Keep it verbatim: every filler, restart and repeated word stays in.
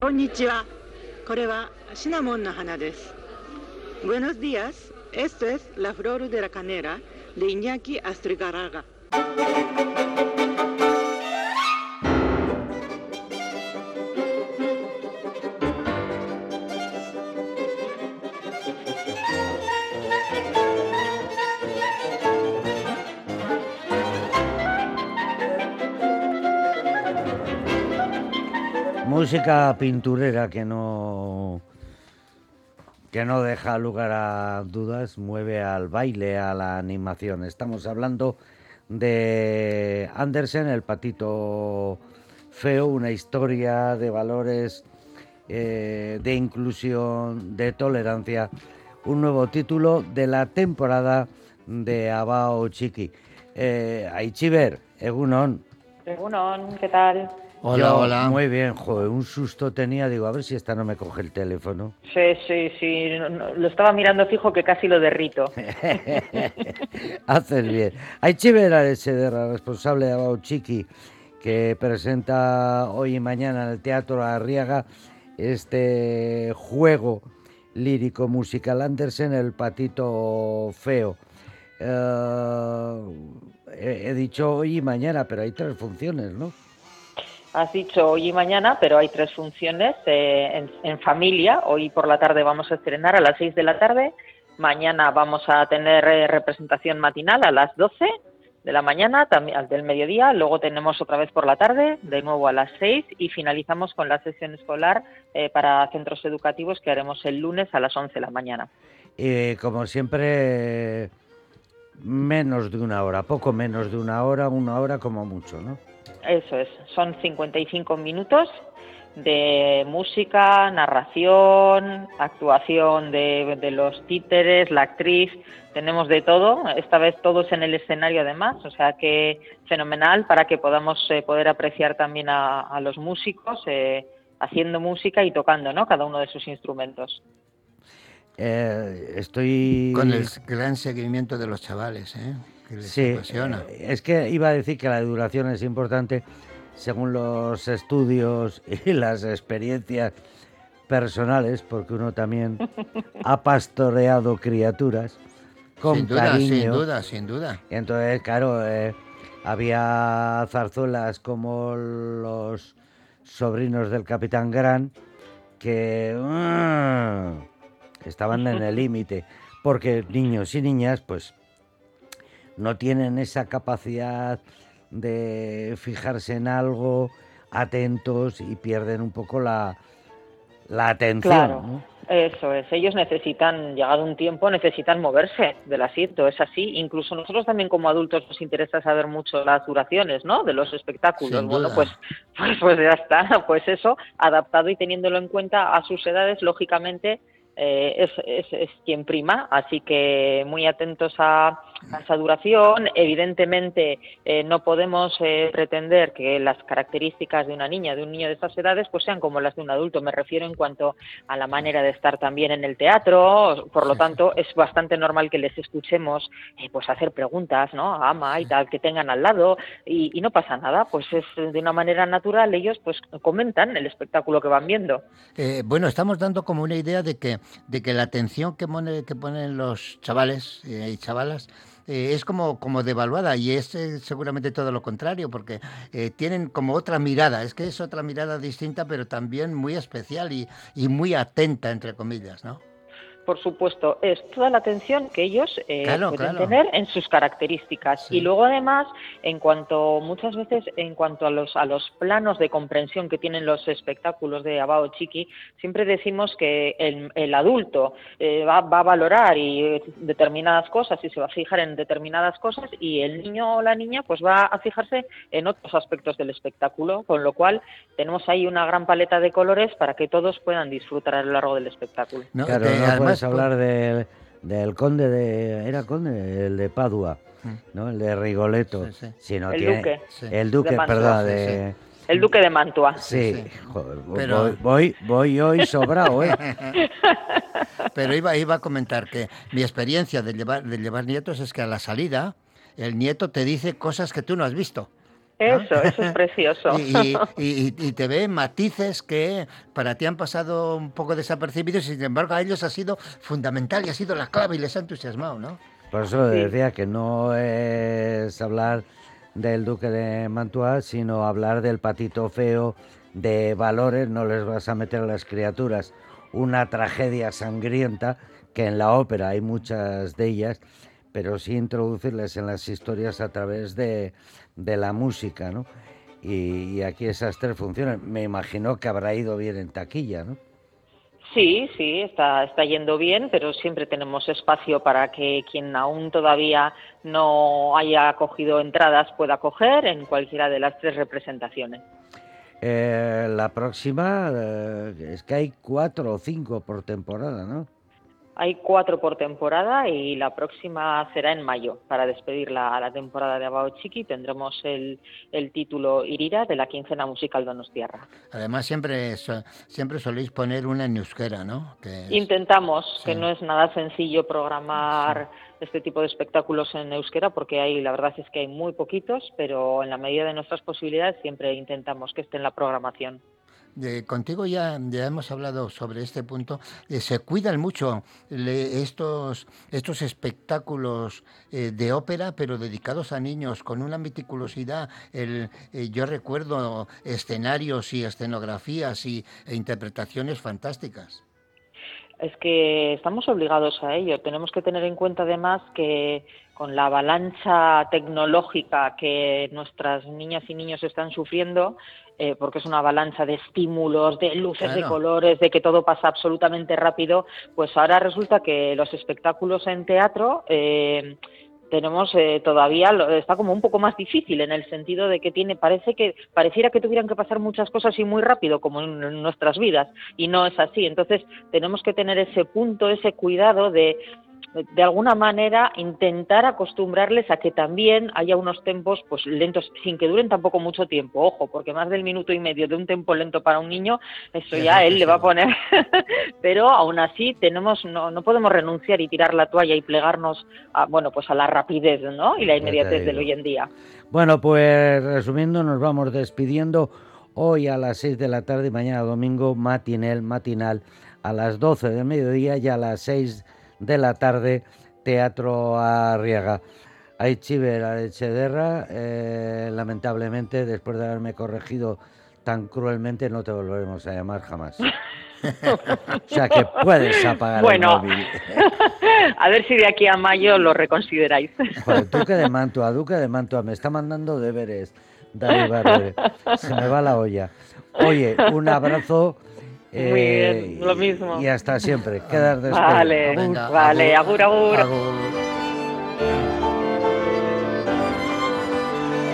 Konnichiwa. これはシナモンの花です。Buenos días. Esto es la flor de la canela de Iñaki Astrigaraga. Música pinturera que no que no deja lugar a dudas, mueve al baile, a la animación. Estamos hablando de Andersen, el patito feo, una historia de valores, eh, de inclusión, de tolerancia, un nuevo título de la temporada de Abao Txiki. Eh, Aitziber, Egunon. Egunon, ¿qué tal? Hola, Yo, hola. Muy bien, joder, un susto tenía, digo, a ver si esta no me coge el teléfono. Sí, sí, sí, no, no, lo estaba mirando fijo que casi lo derrito. Haces bien. Aitziber Arechederra, responsable de Abao Txiki, que presenta hoy y mañana en el Teatro Arriaga este juego lírico musical Andersen, el patito feo. Uh, he, he dicho hoy y mañana, pero hay tres funciones, ¿no? Has dicho hoy y mañana, pero hay tres funciones eh, en, en familia. Hoy por la tarde vamos a estrenar a las seis de la tarde. Mañana vamos a tener eh, representación matinal a las doce de la mañana, también del mediodía. Luego tenemos otra vez por la tarde, de nuevo a las seis. Y finalizamos con la sesión escolar eh, para centros educativos que haremos el lunes a las once de la mañana. Y como siempre, menos de una hora, poco menos de una hora, una hora como mucho, ¿no? Eso es, son cincuenta y cinco minutos de música, narración, actuación de, de los títeres, la actriz, tenemos de todo, esta vez todos en el escenario además, o sea que fenomenal para que podamos eh, poder apreciar también a, a los músicos eh, haciendo música y tocando, ¿no?, cada uno de sus instrumentos. Eh, estoy... Con el gran seguimiento de los chavales, ¿eh? Que les sí, apasiona. Eh, es que iba a decir que la duración es importante según los estudios y las experiencias personales, porque uno también ha pastoreado criaturas con sin duda, cariño. Sin duda, sin duda. Entonces, claro, eh, había zarzuelas como los sobrinos del Capitán Gran que uh, estaban en el límite, porque niños y niñas, pues, no tienen esa capacidad de fijarse en algo, atentos, y pierden un poco la, la atención. Claro, ¿no? Eso es. Ellos necesitan, llegado un tiempo, necesitan moverse del asiento, es así. Incluso nosotros también como adultos nos interesa saber mucho las duraciones, ¿no?, de los espectáculos. Sin bueno, duda. pues, pues, pues ya está. Pues eso, adaptado y teniéndolo en cuenta a sus edades, lógicamente, eh, es, es, es quien prima. Así que muy atentos a, a esa duración. Evidentemente, eh, no podemos eh, pretender que las características de una niña, de un niño de estas edades, pues sean como las de un adulto. Me refiero en cuanto a la manera de estar también en el teatro. Por lo tanto, es bastante normal que les escuchemos eh, pues hacer preguntas, ¿no?, a ama y tal, que tengan al lado, y, y no pasa nada. Pues es de una manera natural, ellos pues comentan el espectáculo que van viendo. Eh, bueno, estamos dando como una idea de que, de que la atención que, pone, que ponen los chavales eh, y chavalas eh, es como, como devaluada, y es eh, seguramente todo lo contrario, porque eh, tienen como otra mirada, es que es otra mirada distinta, pero también muy especial y, y muy atenta, entre comillas, ¿no? Por supuesto, es toda la atención que ellos eh, claro, pueden claro. tener en sus características. Sí. Y luego además, en cuanto muchas veces, en cuanto a los a los planos de comprensión que tienen los espectáculos de Abao Txiki, siempre decimos que el, el adulto eh, va, va a valorar y determinadas cosas y se va a fijar en determinadas cosas, y el niño o la niña pues va a fijarse en otros aspectos del espectáculo, con lo cual tenemos ahí una gran paleta de colores para que todos puedan disfrutar a lo largo del espectáculo. No, claro, te, no además, puedes hablar del, del conde de... ¿Era conde? El de Padua, ¿no? El de Rigoletto. Sí, sí. Sino el tiene, duque. Sí. El duque, de perdón, sí, de... Sí. El duque de Mantua. Sí, sí. Joder, Pero... voy, voy, voy hoy sobrado, ¿eh? Pero iba, iba a comentar que mi experiencia de llevar, de llevar nietos es que a la salida el nieto te dice cosas que tú no has visto. Eso, eso es precioso. Y, y, y, y te ve matices que para ti han pasado un poco desapercibidos y sin embargo a ellos ha sido fundamental y ha sido la clave y les ha entusiasmado, ¿no? Por eso Sí. decía que no es hablar del duque de Mantua, sino hablar del patito feo, de valores. No les vas a meter a las criaturas una tragedia sangrienta, que en la ópera hay muchas de ellas, pero sí introducirles en las historias a través de, de la música, ¿no? Y, y aquí esas tres funciones. Me imagino que habrá ido bien en taquilla, ¿no? Sí, sí, está, está yendo bien, pero siempre tenemos espacio para que quien aún todavía no haya cogido entradas pueda coger en cualquiera de las tres representaciones. Eh, la próxima, eh, es que hay cuatro o cinco por temporada, ¿no? Hay cuatro por temporada y la próxima será en mayo. Para despedir la, la temporada de Abao Txiki tendremos el, el título Irira de la quincena musical Donostiarra. Además siempre so, siempre soléis poner una en euskera, ¿no? Que es... Intentamos, sí. Que no es nada sencillo programar sí. este tipo de espectáculos en euskera porque hay, la verdad es que hay muy poquitos, pero en la medida de nuestras posibilidades siempre intentamos que esté en la programación. De, contigo ya, ya hemos hablado sobre este punto. Eh, se cuidan mucho le, estos, estos espectáculos eh, de ópera, pero dedicados a niños, con una meticulosidad. El, eh, yo recuerdo escenarios y escenografías y, e interpretaciones fantásticas. Es que estamos obligados a ello. Tenemos que tener en cuenta además que con la avalancha tecnológica que nuestras niñas y niños están sufriendo, eh, porque es una avalancha de estímulos, de luces, claro. de colores, de que todo pasa absolutamente rápido, pues ahora resulta que los espectáculos en teatro... Eh, tenemos eh, todavía, está como un poco más difícil en el sentido de que tiene, parece que, pareciera que tuvieran que pasar muchas cosas y muy rápido como en, en nuestras vidas y no es así. Entonces tenemos que tener ese punto, ese cuidado de, de, de alguna manera intentar acostumbrarles a que también haya unos tempos pues lentos, sin que duren tampoco mucho tiempo, ojo, porque más del minuto y medio de un tempo lento para un niño, eso ya a él le va a poner, pero aún así tenemos, no, no podemos renunciar y tirar la toalla y plegarnos a, bueno, pues a la rapidez, ¿no? Y la inmediatez del hoy en día. Bueno, pues resumiendo, nos vamos despidiendo. Hoy a las seis de la tarde y mañana domingo matinel, matinal a las doce del mediodía y a las seis de la tarde Teatro Arriaga. Aitziber Arechederra, eh, lamentablemente, después de haberme corregido tan cruelmente, no te volveremos a llamar jamás. O sea que puedes apagar bueno, el móvil. A ver si de aquí a mayo lo reconsideráis. Joder, Duque de Mantua, Duque de Mantua, me está mandando deberes. Dale, Barber. Se me va la olla. Oye, un abrazo. Eh, Muy bien, lo mismo. Y hasta siempre. Quedas despedido. Vale, Venga, vale, agur, agur. agur.